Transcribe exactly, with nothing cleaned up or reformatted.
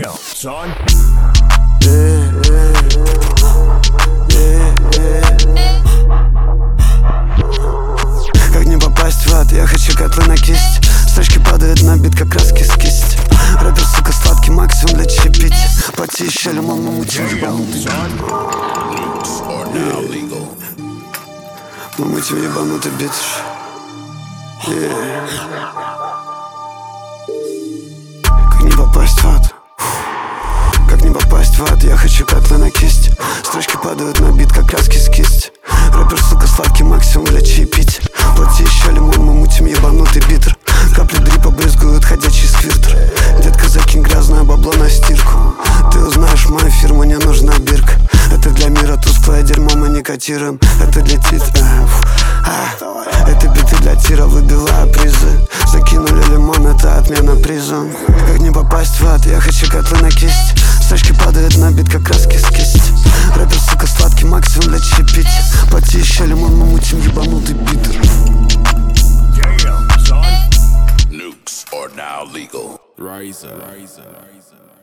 Damn, son. Yeah, yeah, yeah, yeah. Как не попасть в ад, я хочу котлы на кисть. Строчки падают на бит, как краски с кисти. Рэпер, сука, сладкий максимум для чаепития. Плати еще лимон, мы мутим ебанутый. Мы мутим ебанутый бит. Yeah. Как не попасть в ад, как не попасть в ад, я хочу котлы на кисть. Строчки падают на бит, как краски с кисти. Рэпер, сука, сладкий максимум для чаепития. Плати еще лимон, мы мутим ебанутый битер. Капли дрипа брызгают ходячий сквиртер. Детка, закинь грязное бабло на стирку. Ты узнаешь мою фирму, не нужна бирка. Это для мира тусклое дерьмо, мы не котируем. Это для тит... а. Это биты для тира, выбиваю призы. Закинули лимон, это отмена приза. Как не попасть в ад, я хочу котлы на кисть. Строчки падают на бит, как краски с кисти. Рэпер, сука, сладкий максимум для чаепития. Плати еще лимон, мы мутим ебанутый битер. Damn, son. Nukes are now legal. Riser. Riser. Riser.